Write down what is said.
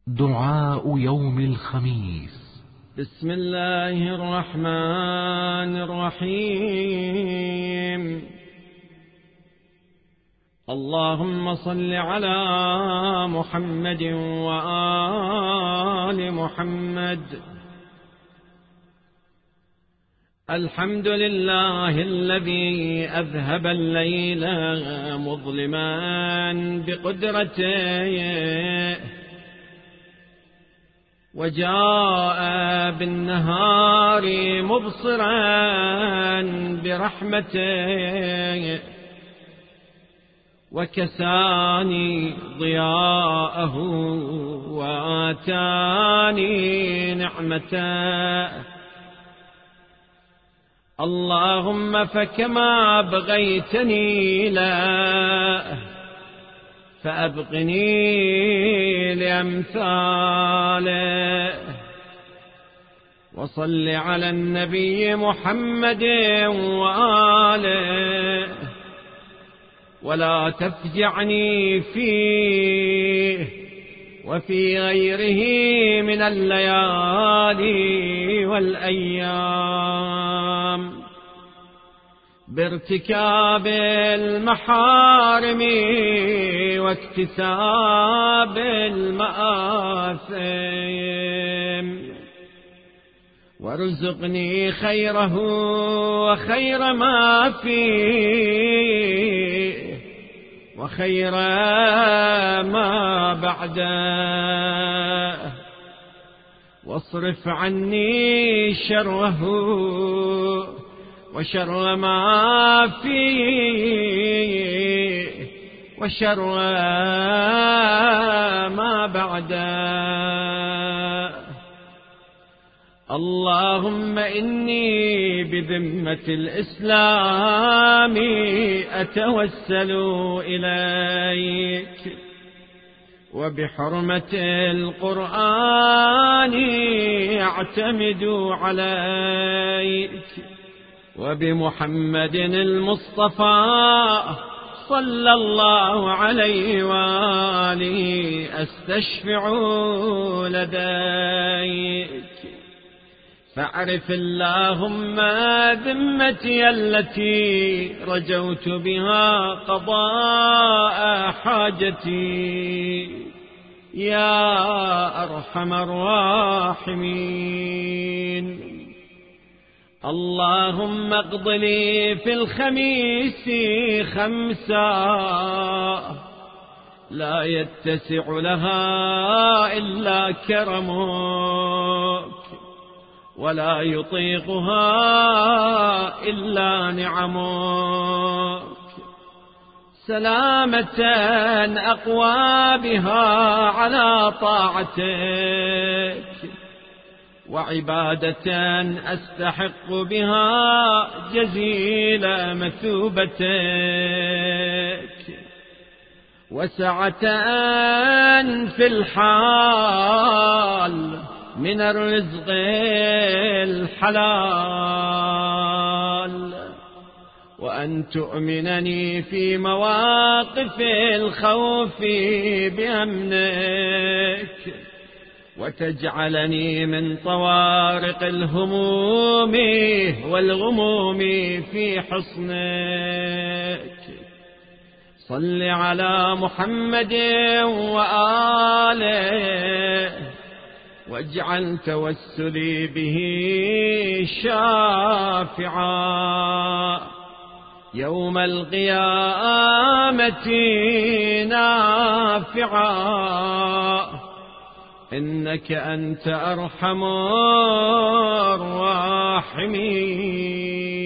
دعاء يوم الخميس. بسم الله الرحمن الرحيم. اللهم صل على محمد وآل محمد. الحمد لله الذي أذهب الليل مظلما بقدرته وجاء بالنهار مبصرا برحمته وكساني ضياءه وآتاني نعمته. اللهم فكما بغيتني له فأبقني لأمثاله. وصل على النبي محمد وآله ولا تفجعني فيه وفي غيره من الليالي والأيام بارتكاب المحارم واكتساب المآثم، وارزقني خيره وخير ما فيه وخير ما بعده، واصرف عني شره وشر ما فيه وشر ما بعده. اللهم إني بذمة الإسلام أتوسل إليك، وبحرمة القرآن أعتمد عليك، وبمحمد المصطفى صلى الله عليه وآله أستشفع لديك. فاعرف اللهم ذمتي التي رجوت بها قضاء حاجتي يا أرحم الراحمين. اللهم اقض لي في الخميس 5 لا يتسع لها إلا كرمك ولا يطيقها إلا نعمك، سلامة أقوى بها على طاعتك، وعبادة أستحق بها جزيل مثوبتك، وسعة في الحال من الرزق الحلال، وأن تؤمنني في مواقف الخوف بأمنك، وتجعلني من طوارق الهموم والغموم في حصنك. صل على محمد وآله واجعل توسلي به شافعا يوم القيامة نافعا، إنك أنت أرحم الراحمين.